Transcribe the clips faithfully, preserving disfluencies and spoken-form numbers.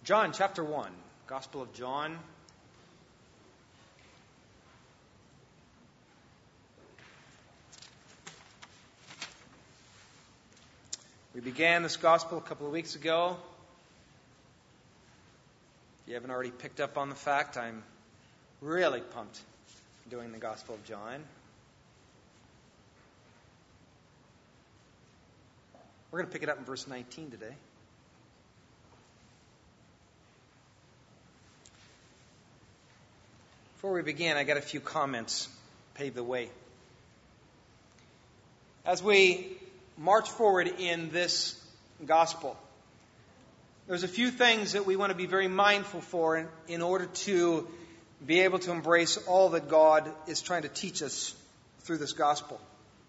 John chapter one, Gospel of John. We began this Gospel a couple of weeks ago. If you haven't already picked up on the fact, I'm really pumped doing the Gospel of John. We're going to pick it up in verse nineteen today. Before we begin, I got a few comments, pave the way. As we march forward in this gospel, there's a few things that we want to be very mindful for in, in order to be able to embrace all that God is trying to teach us through this gospel.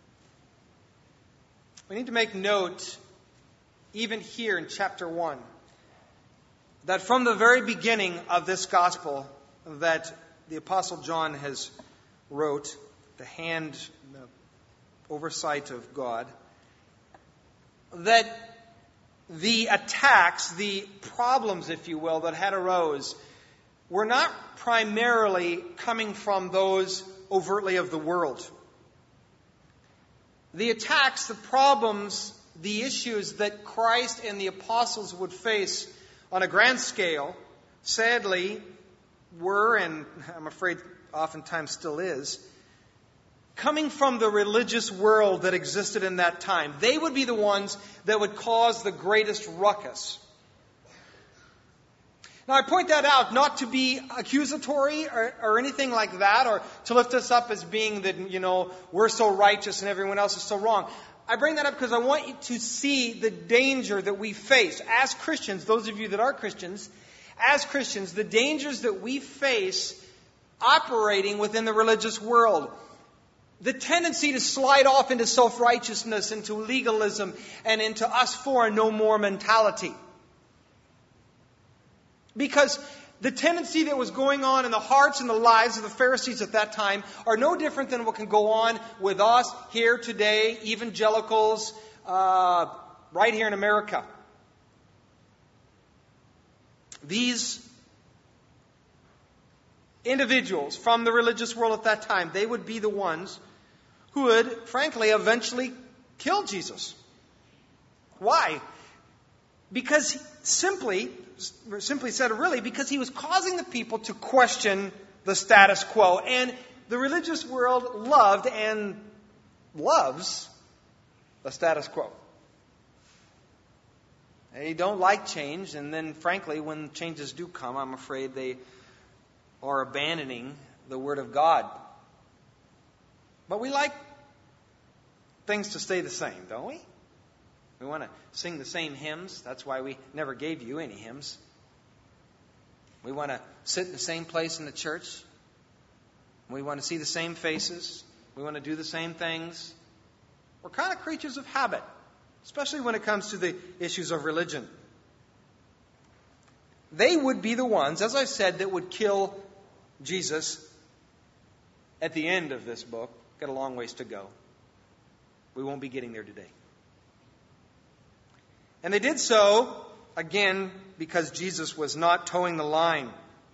We need to make note, even here in chapter one, that from the very beginning of this gospel that the Apostle John has wrote, the hand, the oversight of God, that the attacks, the problems, if you will, that had arose were not primarily coming from those overtly of the world. The attacks, the problems, the issues that Christ and the apostles would face on a grand scale, sadly, were, and I'm afraid oftentimes still is, coming from the religious world that existed in that time. They would be the ones that would cause the greatest ruckus. Now, I point that out not to be accusatory or, or anything like that, or to lift us up as being that, you know, we're so righteous and everyone else is so wrong. I bring that up because I want you to see the danger that we face as Christians, those of you that are Christians, as Christians, the dangers that we face operating within the religious world. The tendency to slide off into self-righteousness, into legalism, and into us for and no more mentality. Because the tendency that was going on in the hearts and the lives of the Pharisees at that time are no different than what can go on with us here today, evangelicals, uh, right here in America. These individuals from the religious world at that time, they would be the ones who would, frankly, eventually kill Jesus. Why? Because simply, simply said, really, because he was causing the people to question the status quo. And the religious world loved and loves the status quo. They don't like change, and then, frankly, when changes do come, I'm afraid they are abandoning the Word of God. But we like things to stay the same, don't we? We want to sing the same hymns. That's why we never gave you any hymns. We want to sit in the same place in the church. We want to see the same faces. We want to do the same things. We're kind of creatures of habit, especially when it comes to the issues of religion. They would be the ones, as I said, that would kill Jesus at the end of this book. Got a long ways to go. We won't be getting there today. And they did so, again, because Jesus was not towing the line.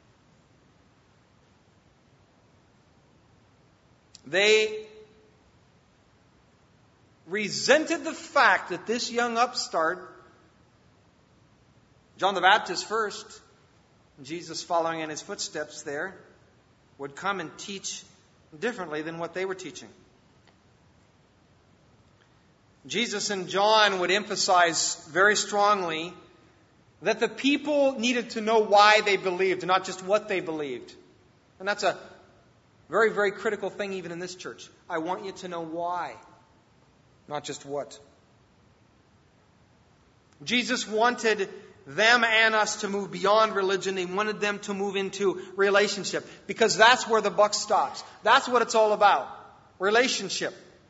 They resented the fact that this young upstart, John the Baptist first, Jesus following in his footsteps there, would come and teach differently than what they were teaching. Jesus and John would emphasize very strongly that the people needed to know why they believed, not just what they believed. And that's a very, very critical thing even in this church. I want you to know why, not just what. Jesus wanted them and us to move beyond religion. He wanted them to move into relationship, because that's where the buck stops. That's what it's all about. Relationship.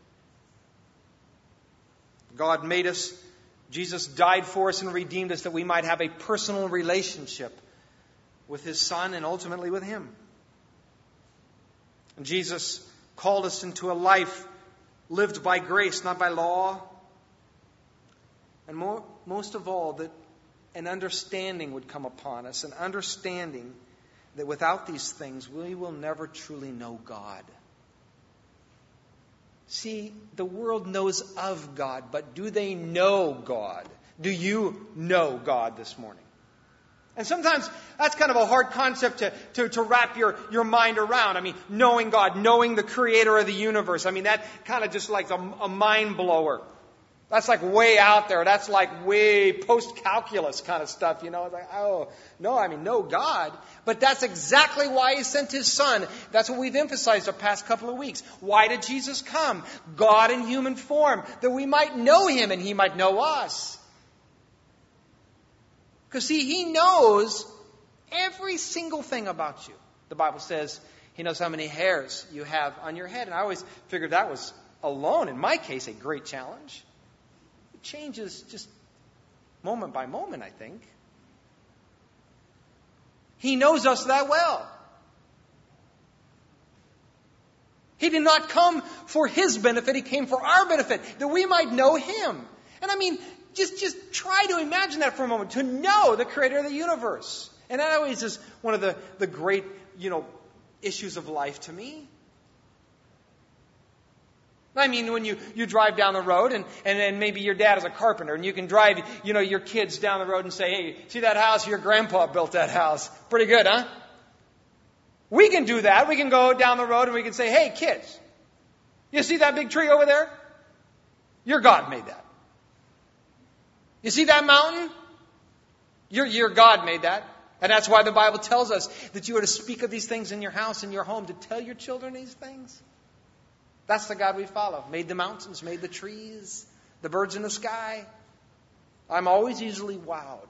God made us, Jesus died for us and redeemed us that we might have a personal relationship with His Son and ultimately with Him. And Jesus called us into a life lived by grace, not by law. And more, most of all, that an understanding would come upon us, an understanding that without these things, we will never truly know God. See, the world knows of God, but do they know God? Do you know God this morning? And sometimes that's kind of a hard concept to, to, to wrap your, your mind around. I mean, knowing God, knowing the creator of the universe. I mean, that kind of just like a, a mind blower. That's like way out there. That's like way post-calculus kind of stuff, you know. It's like, oh, no, I mean, know God. But that's exactly why He sent His Son. That's what we've emphasized the past couple of weeks. Why did Jesus come? God in human form, that we might know Him and He might know us. Because, see, He knows every single thing about you. The Bible says He knows how many hairs you have on your head. And I always figured that was alone, in my case, a great challenge. It changes just moment by moment, I think. He knows us that well. He did not come for His benefit. He came for our benefit, that we might know Him. And I mean, Just, just try to imagine that for a moment, to know the creator of the universe. And that always is one of the, the great, you know, issues of life to me. I mean, when you, you drive down the road and, and then maybe your dad is a carpenter and you can drive, you know, your kids down the road and say, hey, see that house? Your grandpa built that house. Pretty good, huh? We can do that. We can go down the road and we can say, hey, kids, you see that big tree over there? Your God made that. You see that mountain? Your, your God made that. And that's why the Bible tells us that you are to speak of these things in your house, in your home, to tell your children these things. That's the God we follow. Made the mountains, made the trees, the birds in the sky. I'm always easily wowed.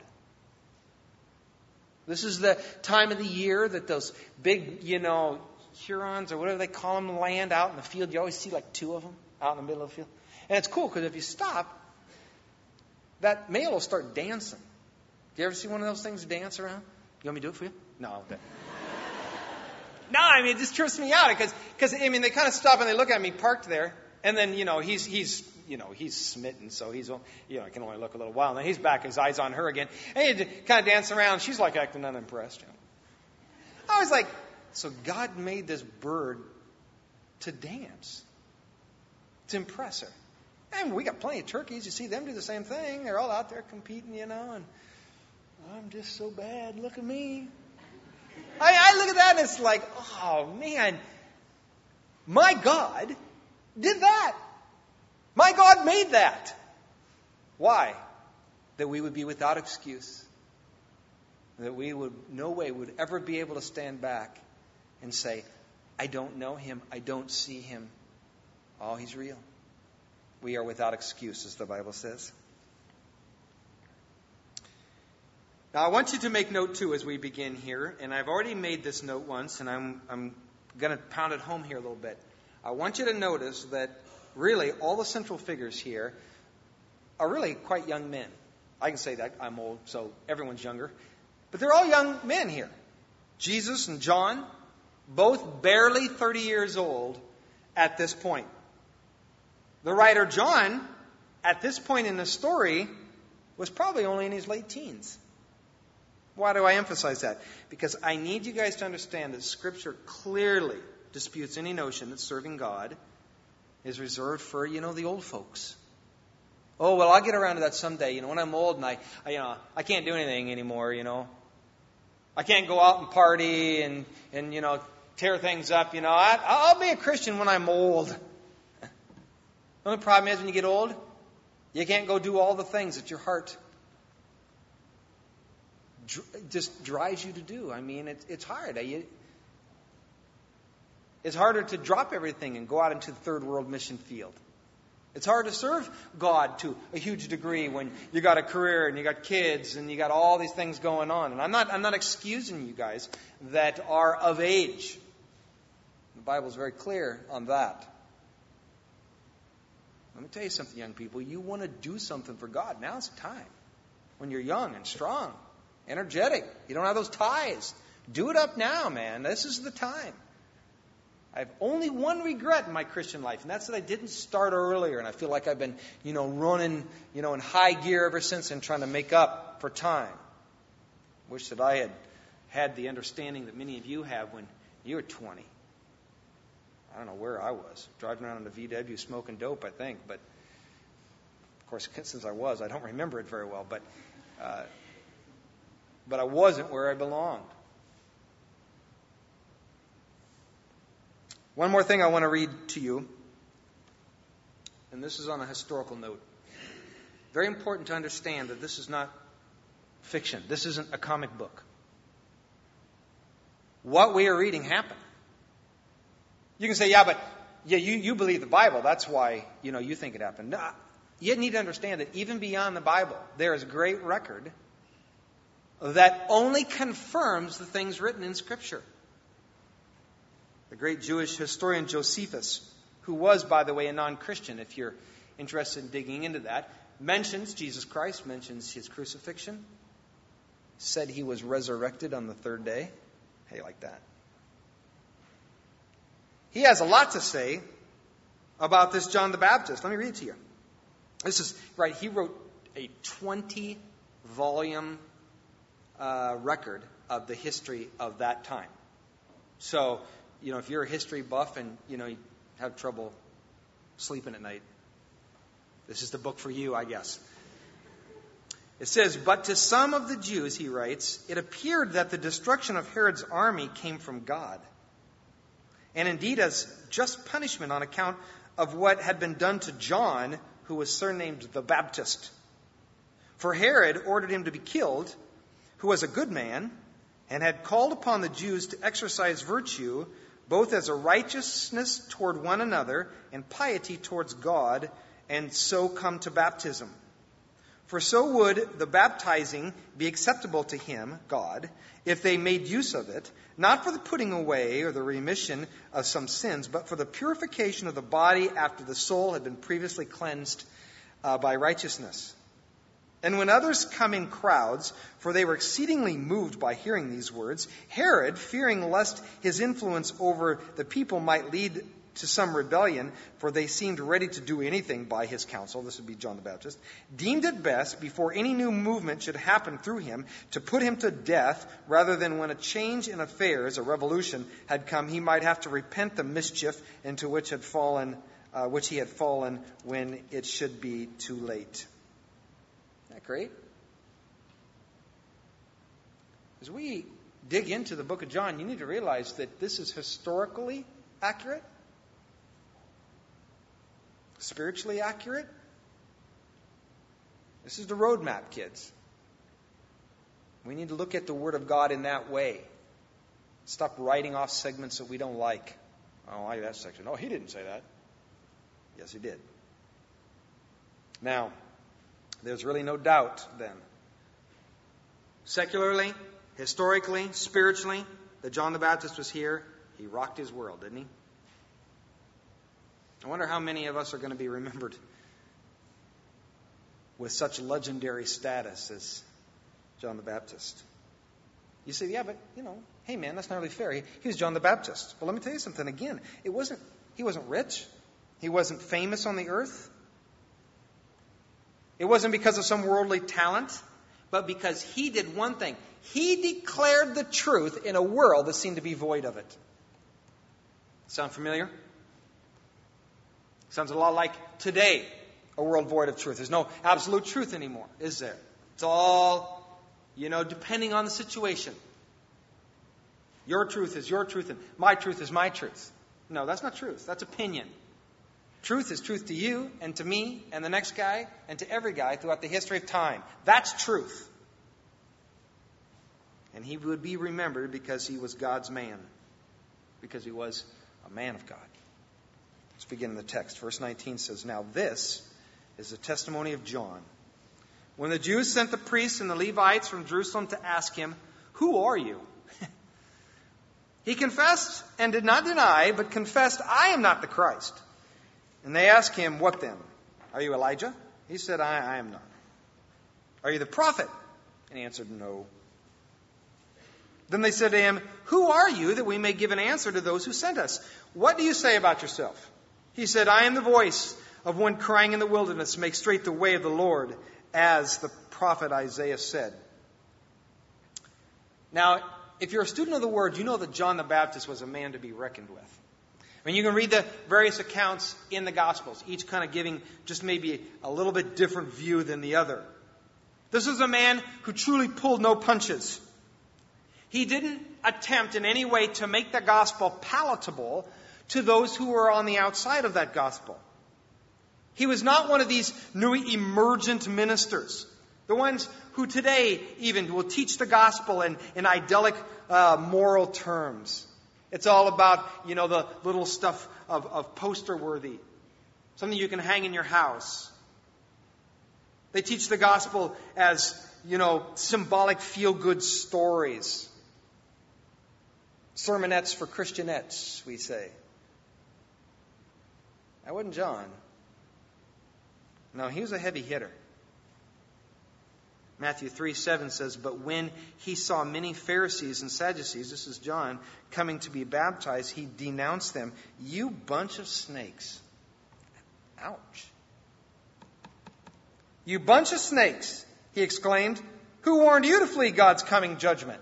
This is the time of the year that those big, you know, Hurons or whatever they call them land out in the field. You always see like two of them out in the middle of the field. And it's cool because if you stop, that male will start dancing. Do you ever see one of those things dance around? You want me to do it for you? No. Okay. No, I mean, it just trips me out because, because I mean, they kind of stop and they look at me parked there. And then, you know, he's, he's, you know, he's smitten. So he's, you know, he can only look a little while. And then he's back, his eyes on her again. And he kind of dance around. She's like acting unimpressed. You know? I was like, so God made this bird to dance, to impress her. And we got plenty of turkeys. You see them do the same thing. They're all out there competing, you know. And I'm just so bad. Look at me. I, I look at that and it's like, oh, man. My God did that. My God made that. Why? That we would be without excuse. That we would, no way would ever be able to stand back and say, I don't know Him. I don't see Him. Oh, He's real. We are without excuse, as the Bible says. Now, I want you to make note, too, as we begin here. And I've already made this note once, and I'm, I'm going to pound it home here a little bit. I want you to notice that, really, all the central figures here are really quite young men. I can say that. I'm old, so everyone's younger. But they're all young men here. Jesus and John, both barely thirty years old at this point. The writer John, at this point in the story, was probably only in his late teens. Why do I emphasize that? Because I need you guys to understand that Scripture clearly disputes any notion that serving God is reserved for, you know, the old folks. Oh, well, I'll get around to that someday. You know, when I'm old and I, I you know, I can't do anything anymore, you know. I can't go out and party and, and you know, tear things up, you know. I, I'll be a Christian when I'm old. The only problem is when you get old, you can't go do all the things that your heart dr- just drives you to do. I mean, it's, it's hard. You, it's harder to drop everything and go out into the third world mission field. It's hard to serve God to a huge degree when you got a career and you got kids and you got all these things going on. And I'm not, I'm not excusing you guys that are of age. The Bible's very clear on that. Let me tell you something, young people. You want to do something for God. Now's the time. When you're young and strong, energetic. You don't have those ties. Do it up now, man. This is the time. I have only one regret in my Christian life, and that's that I didn't start earlier. And I feel like I've been, you know, running, you know, in high gear ever since and trying to make up for time. Wish that I had had the understanding that many of you have when you were twenty. I don't know where I was. Driving around in a V W smoking dope, I think. But, of course, since I was, I don't remember it very well. But, uh, but I wasn't where I belonged. One more thing I want to read to you. And this is on a historical note. Very important to understand that this is not fiction. This isn't a comic book. What we are reading happened. You can say, yeah, but yeah, you, you believe the Bible. That's why, you know, you think it happened. No, you need to understand that even beyond the Bible, there is great record that only confirms the things written in Scripture. The great Jewish historian Josephus, who was, by the way, a non-Christian, if you're interested in digging into that, mentions Jesus Christ, mentions his crucifixion, said he was resurrected on the third day. How do you like that? He has a lot to say about this John the Baptist. Let me read it to you. This is, right, he wrote a twenty-volume uh, record of the history of that time. So, you know, if you're a history buff and, you know, you have trouble sleeping at night, this is the book for you, I guess. It says, but to some of the Jews, he writes, it appeared that the destruction of Herod's army came from God. And indeed as just punishment on account of what had been done to John, who was surnamed the Baptist. For Herod ordered him to be killed, who was a good man, and had called upon the Jews to exercise virtue, both as a righteousness toward one another and piety towards God, and so come to baptism. For so would the baptizing be acceptable to him, God, if they made use of it, not for the putting away or the remission of some sins, but for the purification of the body after the soul had been previously cleansed uh, by righteousness. And when others come in crowds, for they were exceedingly moved by hearing these words, Herod, fearing lest his influence over the people might lead to some rebellion, for they seemed ready to do anything by his counsel, this would be John the Baptist, deemed it best, before any new movement should happen through him, to put him to death, rather than when a change in affairs, a revolution, had come, he might have to repent the mischief into which had fallen, uh, which he had fallen, when it should be too late. Isn't that great? As we dig into the book of John, you need to realize that this is historically accurate, spiritually accurate. This is the roadmap, kids. We need to look at the Word of God in that way. Stop writing off segments that we don't like. I don't like that section. Oh, he didn't say that. Yes, he did. Now, there's really no doubt then, secularly, historically, spiritually, that John the Baptist was here. He rocked his world, didn't he? I wonder how many of us are going to be remembered with such legendary status as John the Baptist. You say, yeah, but, you know, hey, man, that's not really fair. He, he was John the Baptist. Well, let me tell you something again. It wasn't, he wasn't rich. He wasn't famous on the earth. It wasn't because of some worldly talent, but because he did one thing. He declared the truth in a world that seemed to be void of it. Sound familiar? Sounds a lot like today, a world void of truth. There's no absolute truth anymore, is there? It's all, you know, depending on the situation. Your truth is your truth and my truth is my truth. No, that's not truth. That's opinion. Truth is truth to you and to me and the next guy and to every guy throughout the history of time. That's truth. And he would be remembered because he was God's man. Because he was a man of God. Let's begin in the text. Verse nineteen says, now this is the testimony of John. When the Jews sent the priests and the Levites from Jerusalem to ask him, who are you? He confessed and did not deny, but confessed, I am not the Christ. And they asked him, what then? Are you Elijah? He said, I, I am not. Are you the prophet? And he answered, no. Then they said to him, who are you, that we may give an answer to those who sent us? What do you say about yourself? He said, I am the voice of one crying in the wilderness, make straight the way of the Lord, as the prophet Isaiah said. Now, if you're a student of the Word, you know that John the Baptist was a man to be reckoned with. I mean, you can read the various accounts in the Gospels, each kind of giving just maybe a little bit different view than the other. This is a man who truly pulled no punches. He didn't attempt in any way to make the gospel palatable to those who were on the outside of that gospel. He was not one of these new emergent ministers, the ones who today even will teach the gospel in, in idyllic uh, moral terms. It's all about, you know, the little stuff of, of poster worthy, something you can hang in your house. They teach the gospel as, you know, symbolic feel-good stories. Sermonettes for Christianettes, we say. That wasn't John. No, he was a heavy hitter. Matthew three seven says, "But when he saw many Pharisees and Sadducees," this is John, "coming to be baptized, he denounced them. 'You bunch of snakes.'" Ouch. "You bunch of snakes," he exclaimed. "Who warned you to flee God's coming judgment?"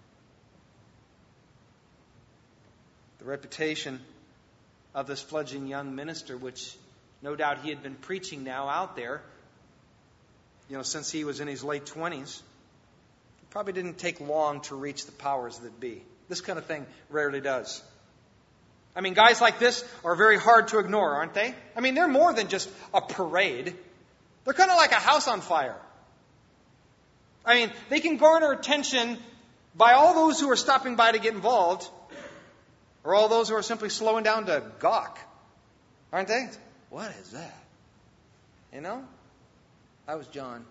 The reputation of this fledgling young minister, which no doubt he had been preaching now out there, you know, since he was in his late twenties, it probably didn't take long to reach the powers that be. This kind of thing rarely does. I mean, guys like this are very hard to ignore, aren't they? I mean, they're more than just a parade. They're kind of like a house on fire. I mean, they can garner attention by all those who are stopping by to get involved, or all those who are simply slowing down to gawk. Aren't they? What is that? You know? That was John.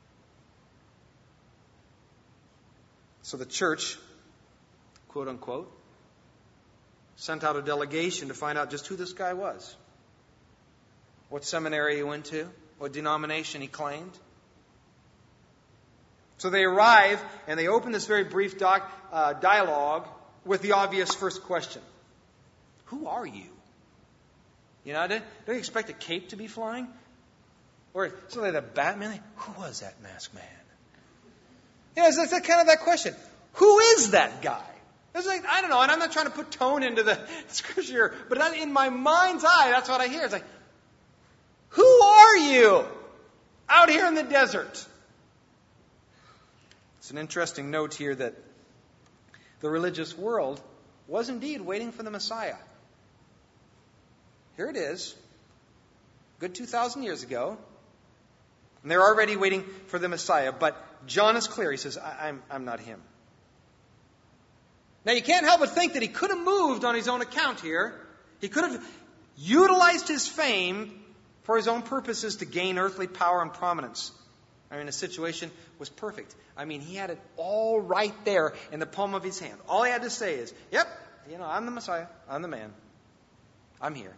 So the church, quote unquote, sent out a delegation to find out just who this guy was. What seminary he went to. What denomination he claimed. So they arrive and they open this very brief doc, uh, dialogue with the obvious first question. Who are you? You know, don't you expect a cape to be flying? Or something like the Batman? Who was that masked man? You know, it's, it's kind of that question. Who is that guy? It's like, I don't know, and I'm not trying to put tone into the scripture here, but in my mind's eye, that's what I hear. It's like, who are you out here in the desert? It's an interesting note here that the religious world was indeed waiting for the Messiah. Here it is, good two thousand years ago, and they're already waiting for the Messiah. But John is clear. He says, I- I'm, I'm not him. Now, you can't help but think that he could have moved on his own account here. He could have utilized his fame for his own purposes to gain earthly power and prominence. I mean, the situation was perfect. I mean, he had it all right there in the palm of his hand. All he had to say is, yep, you know, I'm the Messiah. I'm the man. I'm here.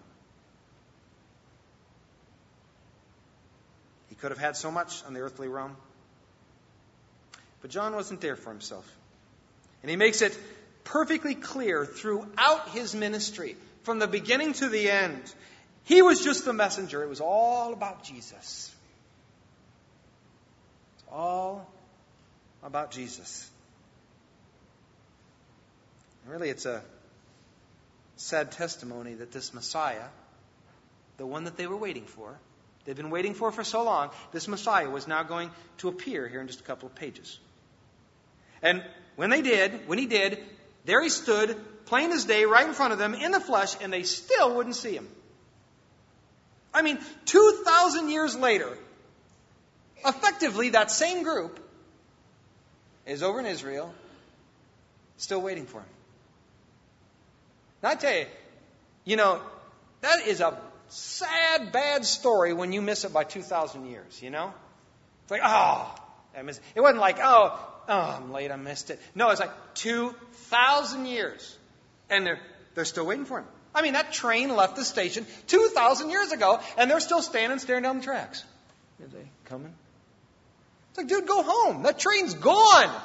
He could have had so much on the earthly realm. But John wasn't there for himself. And he makes it perfectly clear throughout his ministry, from the beginning to the end, he was just the messenger. It was all about Jesus. It's all about Jesus. And really, it's a sad testimony that this Messiah, the one that they were waiting for, they've been waiting for for so long, this Messiah was now going to appear here in just a couple of pages. And when they did, when he did, there he stood, plain as day, right in front of them, in the flesh, and they still wouldn't see him. I mean, two thousand years later, effectively that same group is over in Israel, still waiting for him. Now I tell you, you know, that is a sad, bad story when you miss it by two thousand years, you know? It's like, oh, I missed it. It wasn't like, oh, oh, I'm late, I missed it. No, it's like two thousand years. And they're, they're still waiting for him. I mean, that train left the station two thousand years ago, and they're still standing, staring down the tracks. Are they coming? It's like, dude, go home. That train's gone.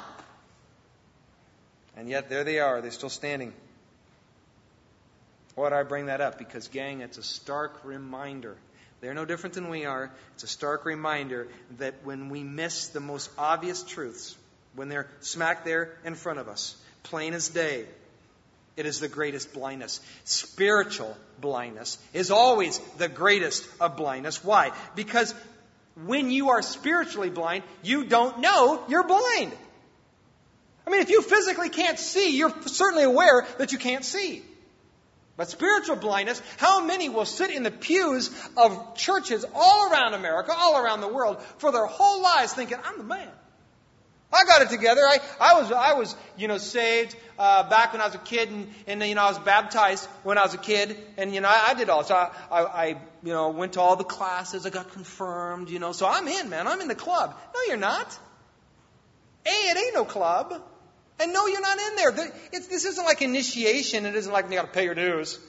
And yet, there they are. They're still standing. Why do I bring that up? Because, gang, it's a stark reminder. They're no different than we are. It's a stark reminder that when we miss the most obvious truths, when they're smack there in front of us, plain as day. It is the greatest blindness. Spiritual blindness is always the greatest of blindness. Why? Because when you are spiritually blind, you don't know you're blind. I mean, if you physically can't see, you're certainly aware that you can't see. But spiritual blindness, how many will sit in the pews of churches all around America, all around the world, for their whole lives thinking, I'm the man. I got it together. I, I was, I was, you know, saved uh, back when I was a kid, and, and you know, I was baptized when I was a kid, and you know, I, I did all. So I, I, I, you know, went to all the classes. I got confirmed, you know. So I'm in, man. I'm in the club. No, you're not. A, it ain't no club, and no, you're not in there. The, it's, this isn't like initiation. It isn't like you got to pay your dues.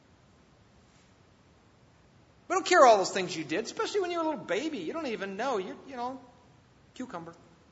We don't care all those things you did, especially when you were a little baby. You don't even know. You're, you know, cucumber.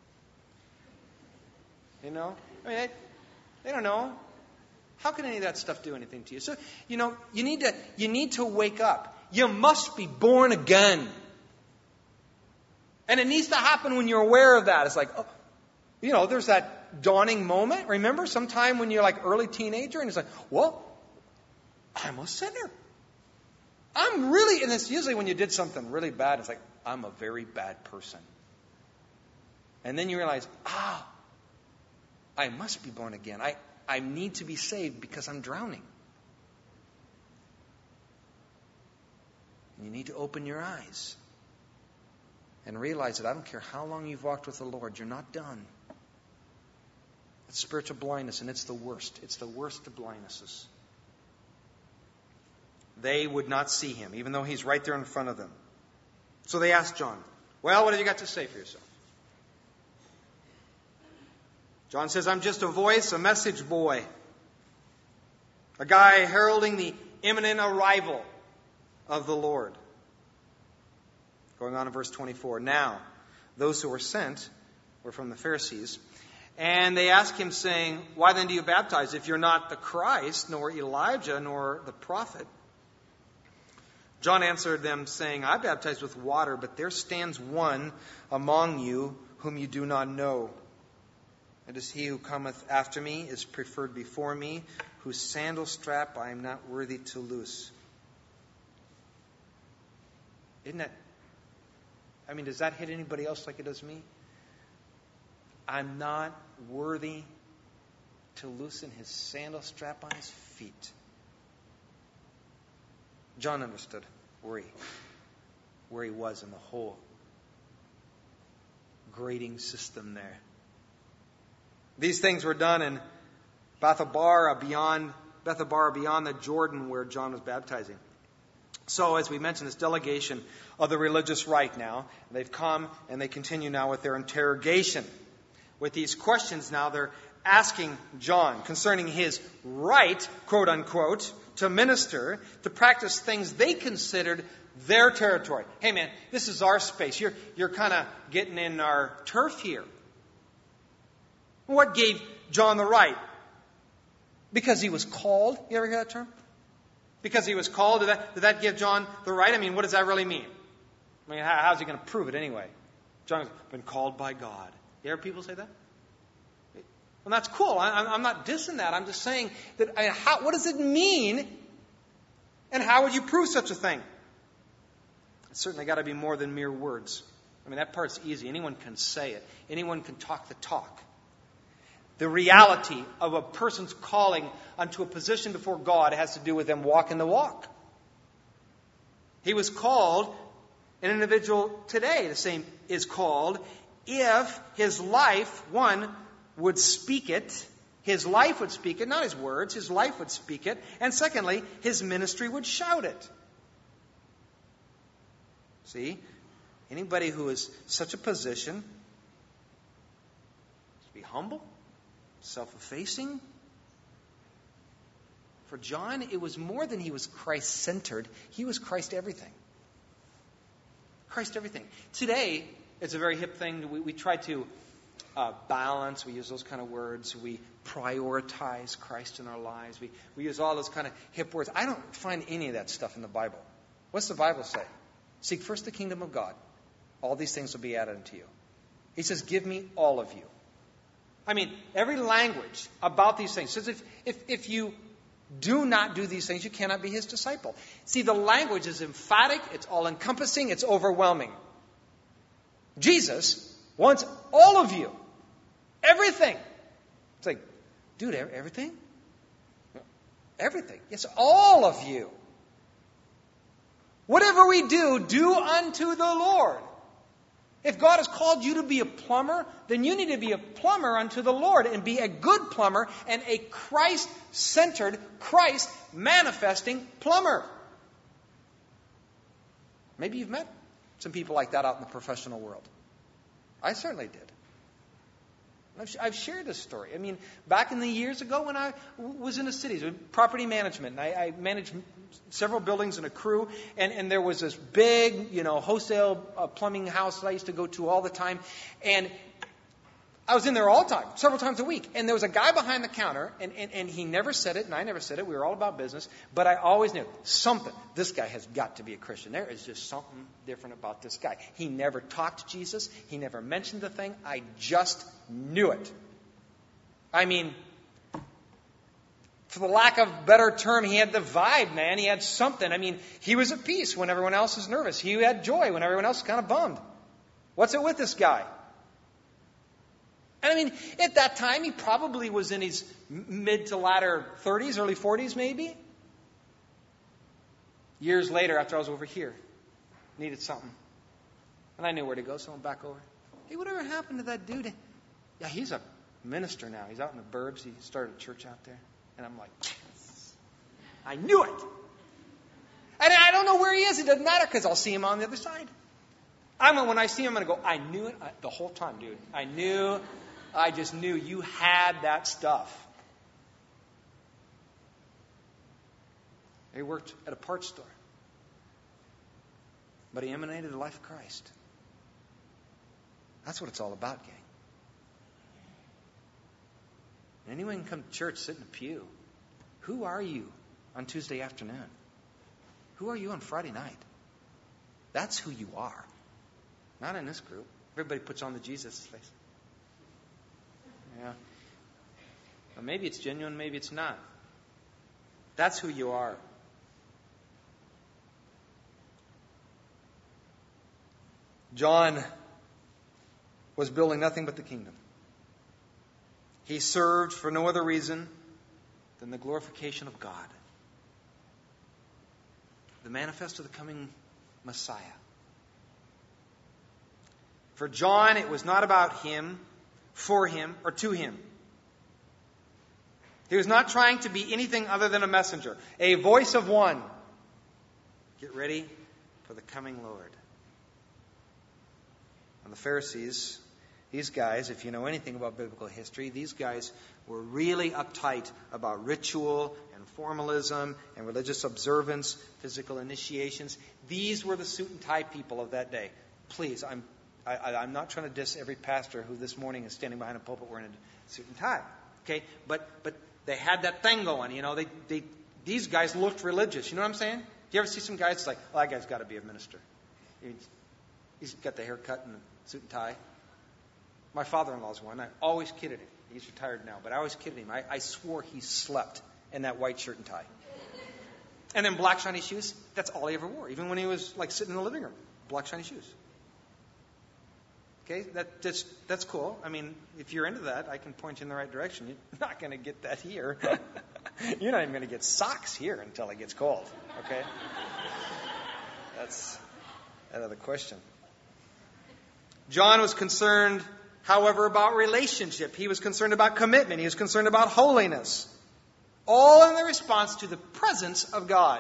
You know? I mean, they, they don't know. How can any of that stuff do anything to you? So, you know, you need to you need to wake up. You must be born again. And it needs to happen when you're aware of that. It's like, oh, you know, there's that dawning moment. Remember sometime when you're like early teenager and it's like, well, I'm a sinner. I'm really, and it's usually when you did something really bad, it's like, I'm a very bad person. And then you realize, ah, I must be born again. I, I need to be saved because I'm drowning. You need to open your eyes and realize that I don't care how long you've walked with the Lord, you're not done. It's spiritual blindness, and it's the worst. It's the worst of blindnesses. They would not see him, even though he's right there in front of them. So they asked John, well, what have you got to say for yourself? John says, I'm just a voice, a message boy. A guy heralding the imminent arrival of the Lord. Going on in verse twenty-four. Now, those who were sent were from the Pharisees. And they asked him, saying, why then do you baptize if you're not the Christ, nor Elijah, nor the prophet? John answered them, saying, I baptize with water, but there stands one among you whom you do not know. It is he who cometh after me is preferred before me, whose sandal strap I am not worthy to loose. Isn't that, I mean, does that hit anybody else like it does me? I'm not worthy to loosen his sandal strap on his feet. John understood where he, where he was in the whole grading system there. These things were done in Bethabara, beyond Bethabara, beyond the Jordan where John was baptizing. So, as we mentioned, this delegation of the religious right now, they've come and they continue now with their interrogation. With these questions now, they're asking John concerning his right, quote unquote, to minister, to practice things they considered their territory. Hey man, this is our space. You're, you're kind of getting in our turf here. What gave John the right? Because he was called. You ever hear that term? Because he was called. Did that, did that give John the right? I mean, what does that really mean? I mean, how, how's he going to prove it anyway? John's been called by God. You ever people say that? Well, that's cool. I, I'm not dissing that. I'm just saying that I, how, what does it mean? And how would you prove such a thing? It's certainly got to be more than mere words. I mean, that part's easy. Anyone can say it. Anyone can talk the talk. The reality of a person's calling unto a position before God has to do with them walking the walk. He was called, an individual today, the same is called, if his life, one, would speak it, his life would speak it, not his words, his life would speak it, and secondly, his ministry would shout it. See, anybody who is such a position, to be humble, self-effacing. For John, it was more than he was Christ-centered. He was Christ everything. Christ everything. Today, it's a very hip thing. We, we try to uh, balance. We use those kind of words. We prioritize Christ in our lives. We, we use all those kind of hip words. I don't find any of that stuff in the Bible. What's the Bible say? Seek first the kingdom of God. All these things will be added unto you. He says, give me all of you. I mean, every language about these things says if, if, if you do not do these things, you cannot be his disciple. See, the language is emphatic, it's all-encompassing, it's overwhelming. Jesus wants all of you. Everything. It's like, dude, everything? Everything. Yes, all of you. Whatever we do, do unto the Lord. If God has called you to be a plumber, then you need to be a plumber unto the Lord and be a good plumber and a Christ-centered, Christ-manifesting plumber. Maybe you've met some people like that out in the professional world. I certainly did. I've, I've shared this story. I mean, back in the years ago when I w- was in the cities, property management, and I, I managed several buildings and a crew, and, and there was this big, you know, wholesale uh, plumbing house that I used to go to all the time, and I was in there all the time, several times a week, and there was a guy behind the counter, and, and, and he never said it, and I never said it. We were all about business, but I always knew something. This guy has got to be a Christian. There is just something different about this guy. He never talked to Jesus. He never mentioned the thing. I just knew it. I mean, for the lack of a better term, he had the vibe, man. He had something. I mean, he was at peace when everyone else was nervous. He had joy when everyone else was kind of bummed. What's it with this guy? And I mean, at that time, he probably was in his mid to latter thirties, early forties maybe. Years later, after I was over here, needed something. And I knew where to go, so I went back over. Hey, whatever happened to that dude? Yeah, he's a minister now. He's out in the burbs. He started a church out there. And I'm like, yes, I knew it. And I don't know where he is. It doesn't matter because I'll see him on the other side. I'm when I see him, I'm going to go, I knew it the whole time, dude. I knew, I just knew you had that stuff. He worked at a parts store. But he emanated the life of Christ. That's what it's all about, gang. Anyone can come to church, sit in a pew. Who are you on Tuesday afternoon? Who are you on Friday night? That's who you are. Not in this group. Everybody puts on the Jesus face. Yeah. Well, maybe it's genuine, maybe it's not. That's who you are. John was building nothing but the kingdom. He served for no other reason than the glorification of God. The manifest of the coming Messiah. For John, it was not about him, for him, or to him. He was not trying to be anything other than a messenger, a voice of one. Get ready for the coming Lord. And the Pharisees, these guys, if you know anything about biblical history, these guys were really uptight about ritual and formalism and religious observance, physical initiations. These were the suit and tie people of that day. Please, I'm I, I'm not trying to diss every pastor who this morning is standing behind a pulpit wearing a suit and tie. Okay, but but they had that thing going. You know, they they these guys looked religious. You know what I'm saying? Do you ever see some guys it's like, oh, that guy's got to be a minister. He's, he's got the haircut and the suit and tie. My father-in-law's one. I always kidded him. He's retired now, but I always kidded him. I, I swore he slept in that white shirt and tie. And then black shiny shoes. That's all he ever wore, even when he was like sitting in the living room. Black shiny shoes. Okay, that, that's, that's cool. I mean, if you're into that, I can point you in the right direction. You're not going to get that here. You're not even going to get socks here until it gets cold. Okay? That's another question. John was concerned, however, about relationship. He was concerned about commitment. He was concerned about holiness. All in the response to the presence of God.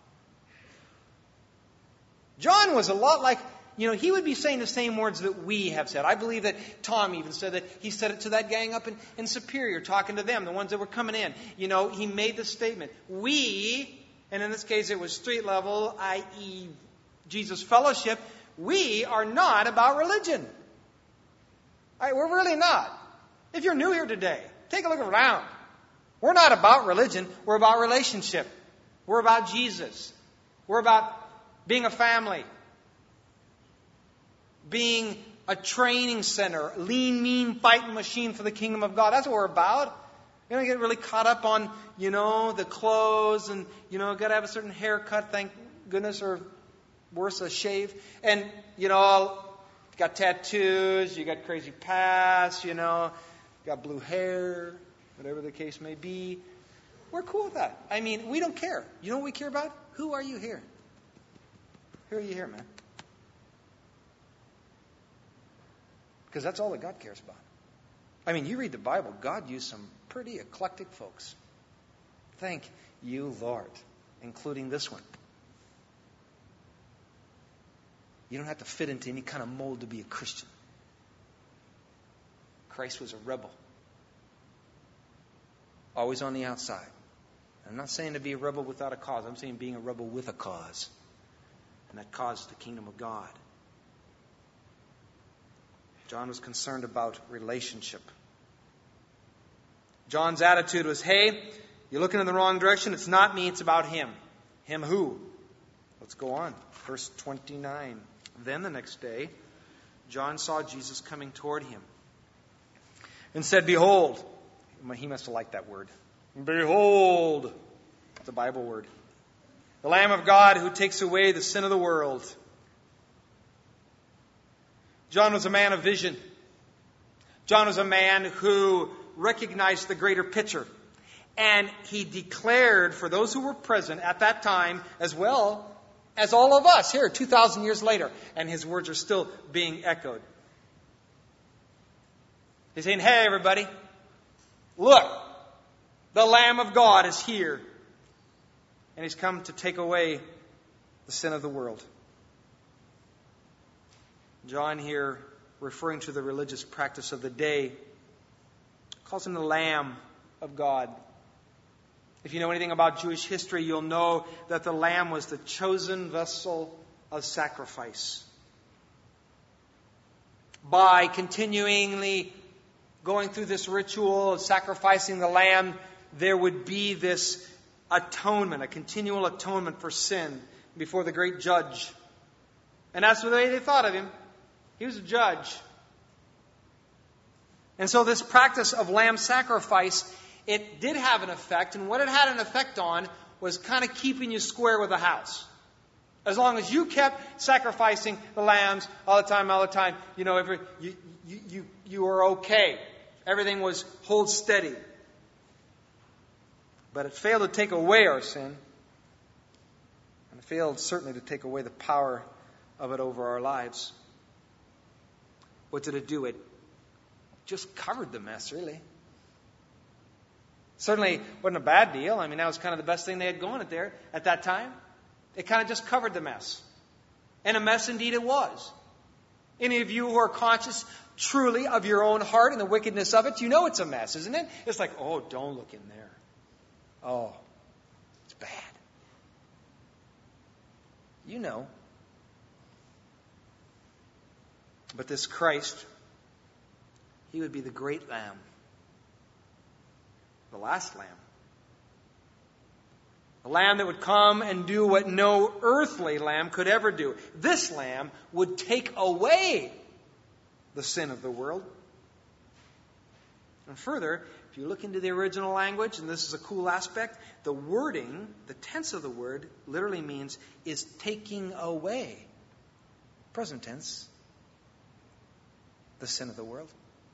John was a lot like... You know, he would be saying the same words that we have said. I believe that Tom even said that he said it to that gang up in, in Superior, talking to them, the ones that were coming in. You know, he made the statement, we, and in this case it was street level, that is. Jesus Fellowship, we are not about religion. All right, we're really not. If you're new here today, take a look around. We're not about religion. We're about relationship. We're about Jesus. We're about being a family. Being a training center, lean, mean, fighting machine for the kingdom of God. That's what we're about. We don't get really caught up on, you know, the clothes and, you know, got to have a certain haircut, thank goodness, or worse, a shave. And, you know, you got tattoos, you got crazy past, you know, you got blue hair, whatever the case may be. We're cool with that. I mean, we don't care. You know what we care about? Who are you here? Who are you here, man? Because that's all that God cares about. I mean, you read the Bible, God used some pretty eclectic folks. Thank you, Lord, including this one. You don't have to fit into any kind of mold to be a Christian. Christ was a rebel. Always on the outside. I'm not saying to be a rebel without a cause. I'm saying being a rebel with a cause. And that cause is the kingdom of God. John was concerned about relationship. John's attitude was, hey, you're looking in the wrong direction. It's not me, it's about him. Him who? Let's go on. Verse twenty-nine. Then the next day, John saw Jesus coming toward him and said, behold. He must have liked that word. Behold. It's a Bible word. The Lamb of God who takes away the sin of the world. John was a man of vision. John was a man who recognized the greater picture. And he declared for those who were present at that time, as well as all of us here two thousand years later. And his words are still being echoed. He's saying, hey everybody, look, the Lamb of God is here. And he's come to take away the sin of the world. John here, referring to the religious practice of the day, calls him the Lamb of God. If you know anything about Jewish history, you'll know that the lamb was the chosen vessel of sacrifice. By continually going through this ritual of sacrificing the lamb, there would be this atonement, a continual atonement for sin before the great judge. And that's the way they thought of him. He was a judge. And so this practice of lamb sacrifice, it did have an effect. And what it had an effect on was kind of keeping you square with the house. As long as you kept sacrificing the lambs all the time, all the time, you know, every, you, you, you, you were okay. Everything was hold steady. But it failed to take away our sin. And it failed certainly to take away the power of it over our lives. What did it do? It just covered the mess, really. Certainly wasn't a bad deal. I mean, that was kind of the best thing they had going at there at that time. It kind of just covered the mess. And a mess indeed it was. Any of you who are conscious truly of your own heart and the wickedness of it, you know it's a mess, isn't it? It's like, oh, don't look in there. Oh, it's bad. You know. But this Christ, he would be the great lamb. The last lamb. A lamb that would come and do what no earthly lamb could ever do. This lamb would take away the sin of the world. And further, if you look into the original language, and this is a cool aspect, the wording, the tense of the word, literally means is taking away. Present tense. The sin of the world.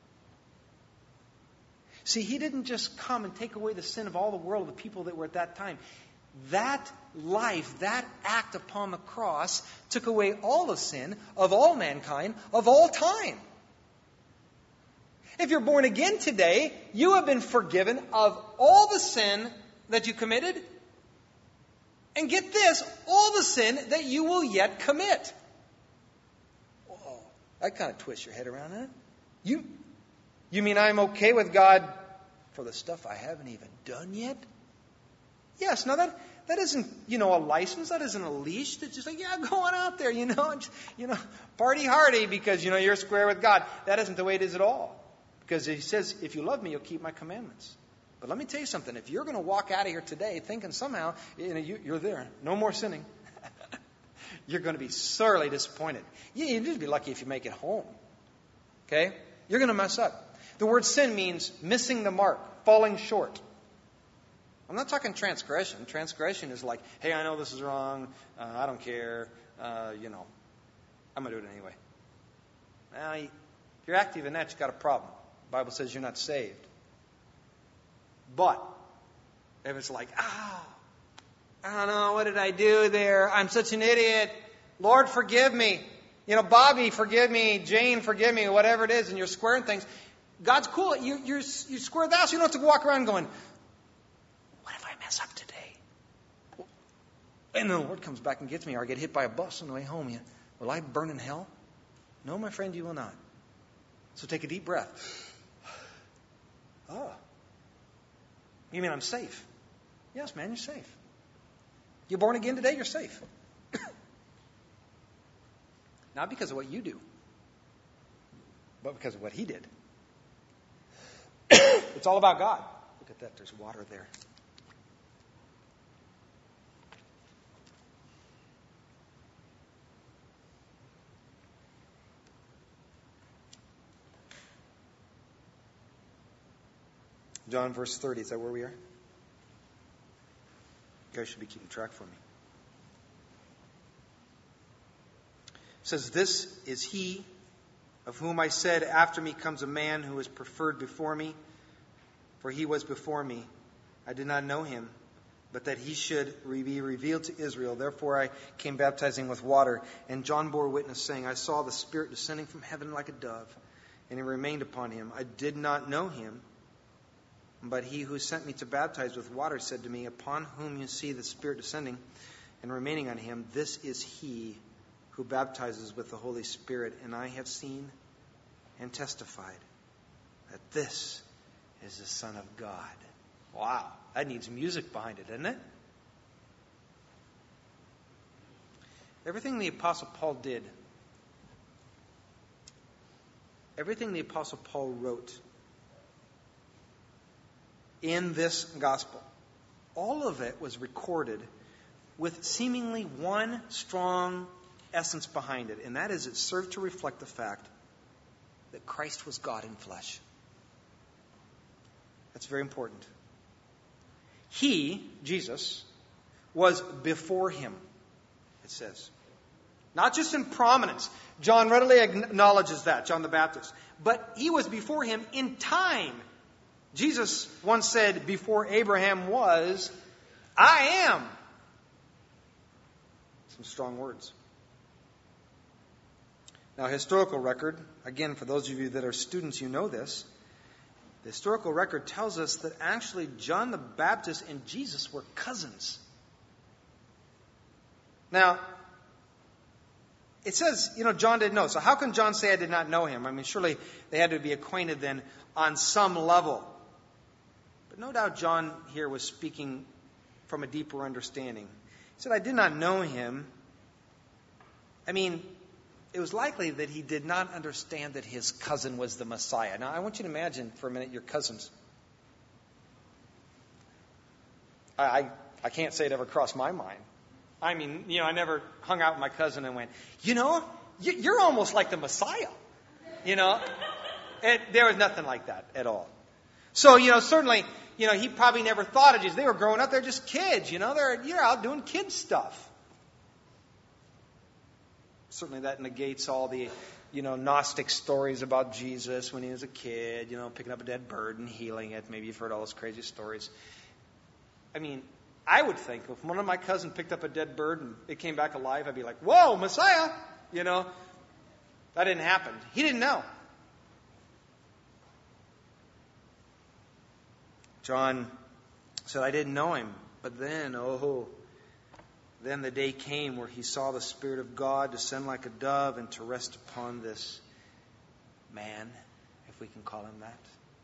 See, he didn't just come and take away the sin of all the world, the people that were at that time. That life, that act upon the cross, took away all the sin of all mankind of all time. If you're born again today, you have been forgiven of all the sin that you committed. And get this, all the sin that you will yet commit. Whoa, that kind of twists your head around, huh? You, you mean I'm okay with God for the stuff I haven't even done yet? Yes, no, that that isn't, you know, a license. That isn't a leash. That's just like, yeah, go on out there, you know, just, you know, party hardy because, you know, you're square with God. That isn't the way it is at all. Because he says, if you love me, you'll keep my commandments. But let me tell you something. If you're going to walk out of here today thinking somehow, you know, you, you're there, no more sinning, you're going to be sorely disappointed. You, you'd just be lucky if you make it home. Okay? You're going to mess up. The word sin means missing the mark, falling short. I'm not talking transgression. Transgression is like, hey, I know this is wrong. Uh, I don't care. Uh, you know, I'm going to do it anyway. Now, if you're active in that, you've got a problem. The Bible says you're not saved. But if it's like, ah, oh, I don't know, what did I do there? I'm such an idiot. Lord, forgive me. You know, Bobby, forgive me. Jane, forgive me. Whatever it is, and you're squaring things. God's cool. You, you're, you square that, so you don't have to walk around going, what if I mess up today? And then the Lord comes back and gets me, or I get hit by a bus on the way home. You, will I burn in hell? No, my friend, you will not. So take a deep breath. Oh. You mean I'm safe? Yes, man, you're safe. You're born again today, you're safe. Not because of what you do, but because of what He did. It's all about God. Look at that, there's water there. John verse thirty, is that where we are? You guys should be keeping track for me. It says, this is He of whom I said, after me comes a man who is preferred before me, for He was before me. I did not know Him, but that He should be revealed to Israel. Therefore I came baptizing with water. And John bore witness, saying, I saw the Spirit descending from heaven like a dove, and it remained upon Him. I did not know Him, but He who sent me to baptize with water said to me, upon whom you see the Spirit descending and remaining on Him, this is He who baptizes with the Holy Spirit. And I have seen and testified that this is the Son of God. Wow, that needs music behind it, doesn't it? Everything the Apostle Paul did, everything the Apostle Paul wrote in this gospel, all of it was recorded with seemingly one strong essence behind it, and that is it served to reflect the fact that Christ was God in flesh. That's very important. He, Jesus, was before Him, it says. Not just in prominence. John readily acknowledges that, John the Baptist. But He was before Him in time. Jesus once said, before Abraham was, I am. Some strong words. Now, historical record, again, for those of you that are students, you know this. The historical record tells us that actually John the Baptist and Jesus were cousins. Now, it says, you know, John didn't know. So how can John say I did not know him? I mean, surely they had to be acquainted then on some level. But no doubt John here was speaking from a deeper understanding. He said, I did not know him. I mean, it was likely that he did not understand that his cousin was the Messiah. Now, I want you to imagine for a minute your cousins. I, I, I can't say it ever crossed my mind. I mean, you know, I never hung out with my cousin and went, you know, you, you're almost like the Messiah. You know, it, there was nothing like that at all. So, you know, certainly, you know, he probably never thought of Jesus. They were growing up, they're just kids, you know, they're you're out doing kid stuff. Certainly that negates all the, you know, Gnostic stories about Jesus when he was a kid, you know, picking up a dead bird and healing it. Maybe you've heard all those crazy stories. I mean, I would think if one of my cousins picked up a dead bird and it came back alive, I'd be like, whoa, Messiah! You know, that didn't happen. He didn't know. John said, I didn't know him. But then, oh, then the day came where he saw the Spirit of God descend like a dove and to rest upon this man, if we can call him that.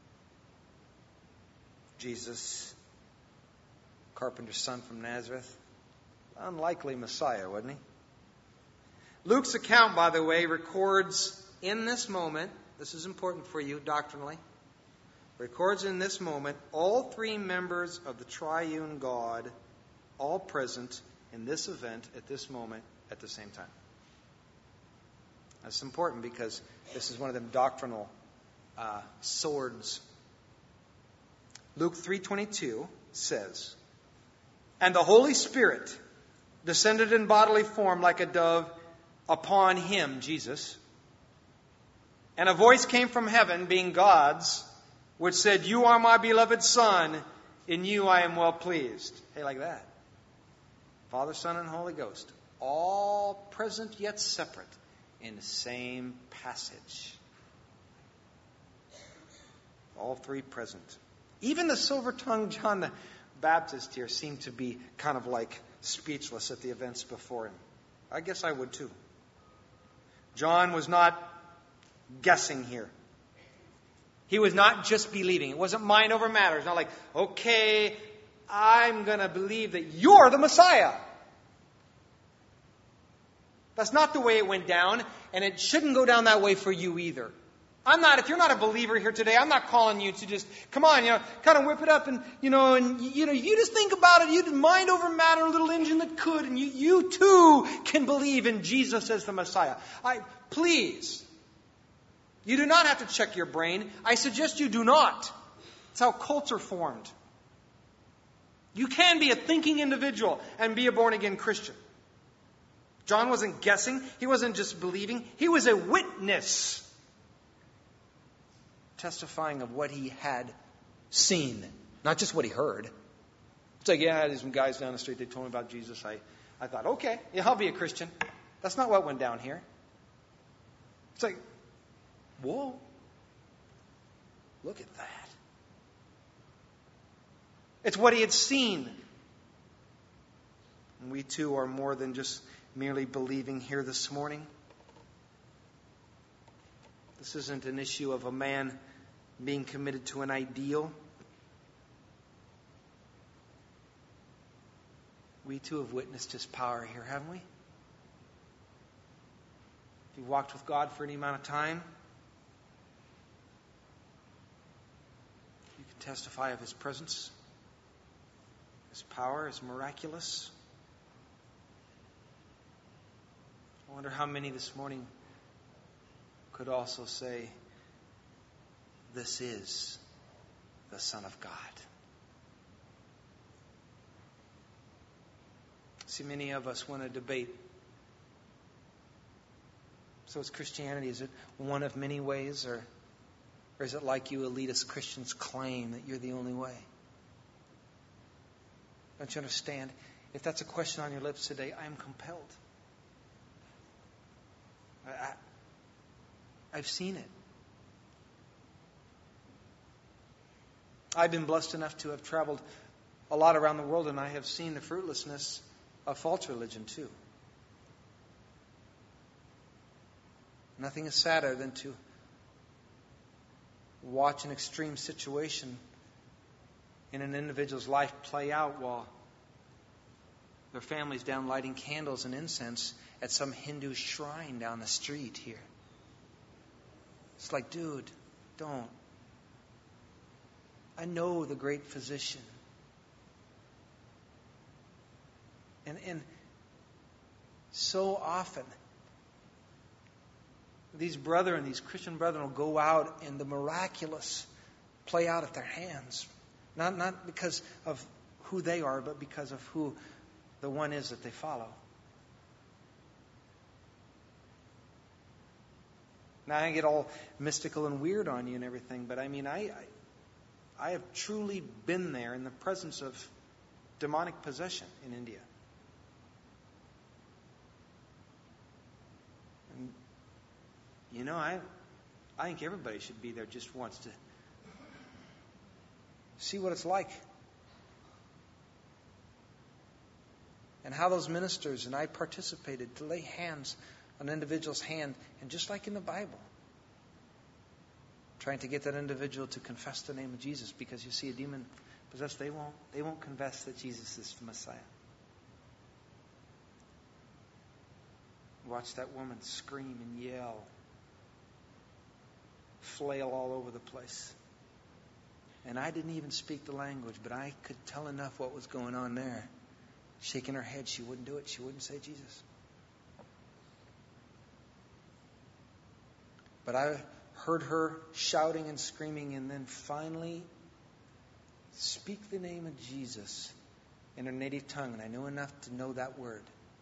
Jesus, carpenter's son from Nazareth. Unlikely Messiah, wasn't he? Luke's account, by the way, records in this moment, this is important for you doctrinally, records in this moment all three members of the triune God, all present in this event at this moment at the same time. That's important because this is one of them doctrinal uh, swords. Luke three twenty-two says, "And the Holy Spirit descended in bodily form like a dove upon him," Jesus, "and a voice came from heaven, being God's, which said, 'You are my beloved Son, in you I am well pleased.'" Hey, like that. Father, Son, and Holy Ghost, all present yet separate in the same passage. All three present. Even the silver-tongued John the Baptist here seemed to be kind of like speechless at the events before him. I guess I would too. John was not guessing here. He was not just believing. It wasn't mind over matter. It's not like, okay, I'm going to believe that you're the Messiah. That's not the way it went down, and it shouldn't go down that way for you either. I'm not, if you're not a believer here today, I'm not calling you to just, come on, you know, kind of whip it up and, you know, and, you know, you just think about it, you mind over matter, a little engine that could, and you, you too can believe in Jesus as the Messiah. I, please, you do not have to check your brain. I suggest you do not. That's how cults are formed. You can be a thinking individual and be a born-again Christian. John wasn't guessing. He wasn't just believing. He was a witness, testifying of what he had seen, not just what he heard. It's like, yeah, there's some guys down the street, they told me about Jesus. I, I thought, okay, yeah, I'll be a Christian. That's not what went down here. It's like, whoa, look at that. It's what he had seen. And we too are more than just merely believing here this morning. This isn't an issue of a man being committed to an ideal. We too have witnessed his power here, haven't we? If you've walked with God for any amount of time, you can testify of his presence. His power is miraculous. I wonder how many this morning could also say, "This is the Son of God." See, many of us want to debate. So is Christianity, is it one of many ways, or, or is it like you elitist Christians claim that you're the only way? Don't you understand? If that's a question on your lips today, I am compelled. I, I've seen it. I've been blessed enough to have traveled a lot around the world, and I have seen the fruitlessness of false religion too. Nothing is sadder than to watch an extreme situation in an individual's life play out while their family's down lighting candles and incense at some Hindu shrine down the street here. It's like, dude, don't. I know the great physician. And, and so often, these brethren, these Christian brethren will go out and the miraculous play out at their hands. Not, not because of who they are, but because of who the one is that they follow. Now, I get all mystical and weird on you and everything, but I mean, I, I, I have truly been there in the presence of demonic possession in India. And, you know, I, I think everybody should be there just once to see what it's like. And how those ministers and I participated to lay hands on an individual's hand, and just like in the Bible, trying to get that individual to confess the name of Jesus, because you see, a demon possessed, they won't, they won't confess that Jesus is the Messiah. Watch that woman scream and yell, flail all over the place. And I didn't even speak the language, but I could tell enough what was going on there. Shaking her head, she wouldn't do it. She wouldn't say Jesus. But I heard her shouting and screaming, and then finally speak the name of Jesus in her native tongue. And I knew enough to know that word.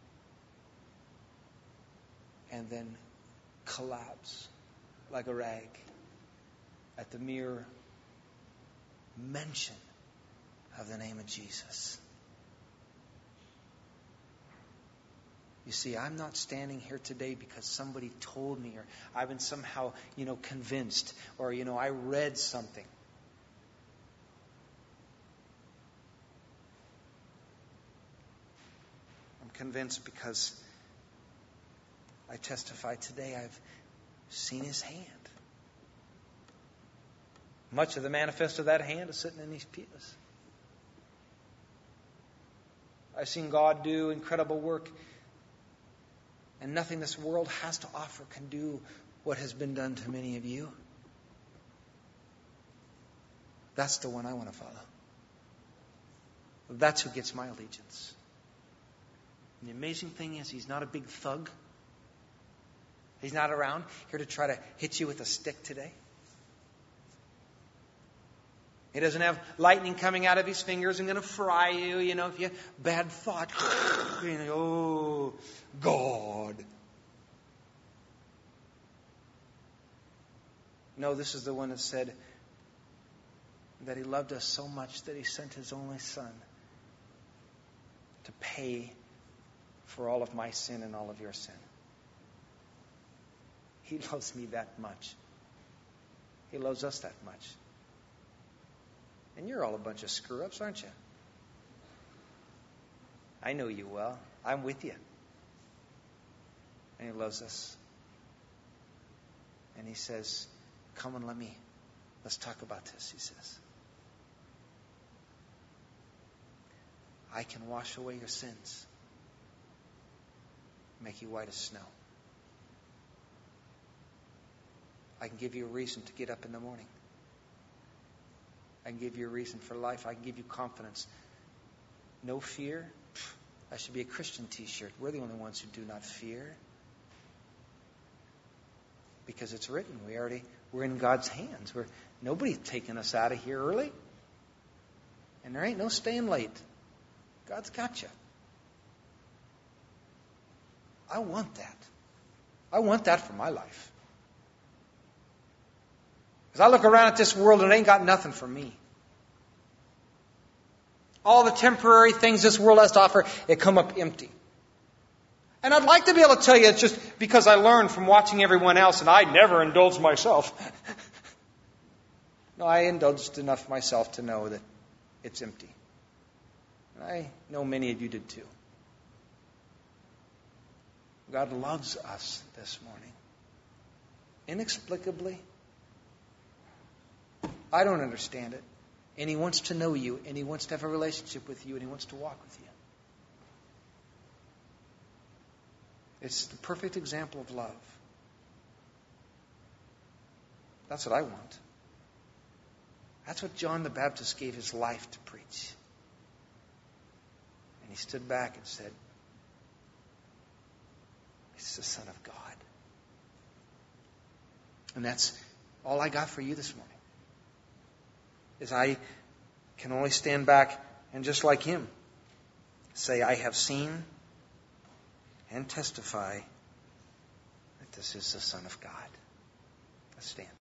And then collapse like a rag at the mere mention of the name of Jesus. You see, I'm not standing here today because somebody told me, or I've been somehow, you know, convinced, or, you know, I read something. I'm convinced because I testify today I've seen His hand. Much of the manifest of that hand is sitting in these pews. I've seen God do incredible work. And nothing this world has to offer can do what has been done to many of you. That's the one I want to follow. That's who gets my allegiance. And the amazing thing is, He's not a big thug. He's not around here to try to hit you with a stick today. He doesn't have lightning coming out of His fingers and going to fry you. You know, if you have bad thought, you know, oh, God. No, this is the one that said that He loved us so much that He sent His only Son to pay for all of my sin and all of your sin. He loves me that much. He loves us that much. And you're all a bunch of screw-ups, aren't you? I know you well. I'm with you. And He loves us. And He says, come and let me, let's talk about this, He says. I can wash away your sins. Make you white as snow. I can give you a reason to get up in the morning. I can give you a reason for life. I can give you confidence. No fear. That should be a Christian t-shirt. We're the only ones who do not fear. Because it's written. We already, we're in God's hands. We're, nobody's taking us out of here early. And there ain't no staying late. God's got you. I want that. I want that for my life. As I look around at this world, it ain't got nothing for me. All the temporary things this world has to offer, they come up empty. And I'd like to be able to tell you it's just because I learned from watching everyone else and I never indulged myself. No, I indulged enough myself to know that it's empty. And I know many of you did too. God loves us this morning. Inexplicably. I don't understand it. And He wants to know you. And He wants to have a relationship with you. And He wants to walk with you. It's the perfect example of love. That's what I want. That's what John the Baptist gave his life to preach. And he stood back and said, it's the Son of God. And that's all I got for you this morning. Is I can only stand back and just like Him say, I have seen and testify that this is the Son of God. Let's stand.